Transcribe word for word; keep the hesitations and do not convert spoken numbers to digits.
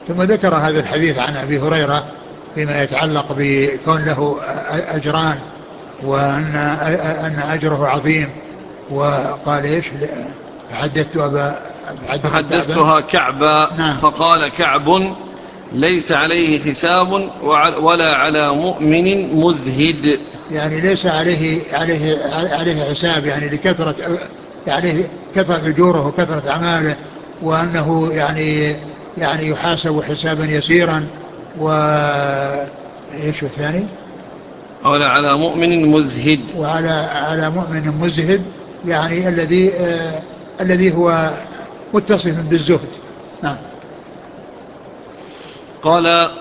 ثم ذكر هذا الحديث عن أبي هريرة فيما يتعلق بكون له أجران وأن أن أجره عظيم. وقال إيش؟ حدثت أبا حدثتها كعبا نعم. فقال كعب ليس عليه حساب ولا على مؤمن مزهد، يعني ليس عليه عليه عليه حساب، يعني لكثرة يعني كثرة أجوره وكثرة أعماله، وأنه يعني يعني يحاسب حسابا يسيرا. وإيش الثاني؟ ولا على مؤمن مزهد، وعلى على مؤمن مزهد، يعني الذي آه الذي هو متصف بالزهد. نعم. قال